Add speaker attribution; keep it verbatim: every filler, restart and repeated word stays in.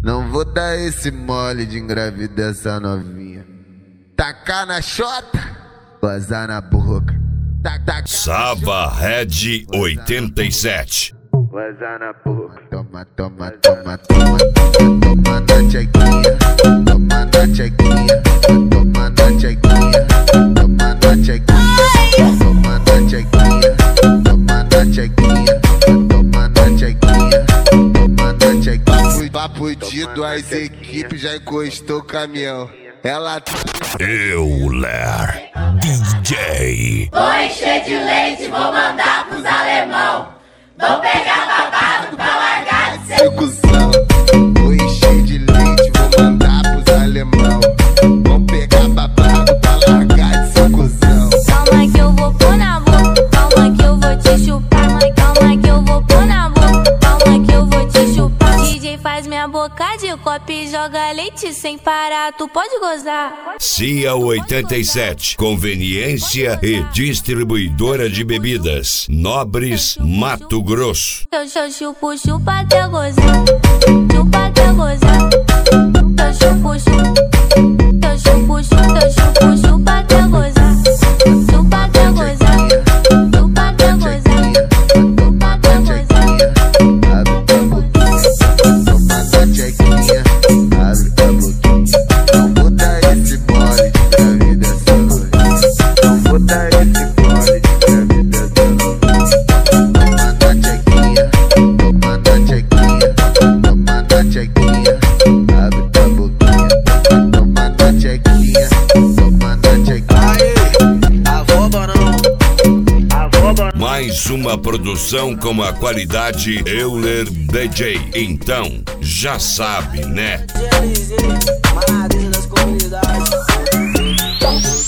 Speaker 1: Não vou dar esse mole de engravidar essa novinha. Tacar na chota, gozar na boca.
Speaker 2: Sava Red oitenta e sete.
Speaker 1: Gozar na boca. Toma, toma, toma, toma, toma na tchequinha. Toma na tchequinha. Toma na tchequinha. Toma na tchequinha. Toma na tchequinha. Toma na tchequinha. Toma na tchequinha. Toma na tchequinha. Papo dito, as equipes já encostou o caminhão. Ela
Speaker 2: Euler D J.
Speaker 3: Vou encher de leite, vou mandar pros alemão. Vou pegar babado pra largar de ser
Speaker 1: cuzão. Vou encher de leite, vou mandar pros alemão. Vou pegar babado pra largar de ser cuzão.
Speaker 4: Calma que eu vou pôr na boca, calma que eu vou te chupar. Calma que eu vou pôr na boca, calma que eu vou te chupar. D J faz minha boca de copo e joga leite sem parar, tu pode gozar.
Speaker 2: Cia oitenta e sete, conveniência e distribuidora de bebidas. Nobres, Mato Grosso.
Speaker 4: Eu, eu chupo, chupa até gozar, chupa até gozar. Eu chupo, chupa, eu chupo, chupa, eu chupo, chupa até gozar, chupa até gozar, chupa até gozar, chupa até gozar.
Speaker 1: Toma na tchequinha, abre a boquinha. Não vou dar esse mole de engravidar essa novinha. Não vou dar esse mole de engravidar essa novinha. Toma na tchequinha, toma na tchequinha, toma na tchequinha, abre a boquinha. Toma na tchequinha, toma na tchequinha.
Speaker 5: Aê, avoba não, avoba não.
Speaker 2: Mais uma produção com a qualidade Euler D J. Então, já sabe, né?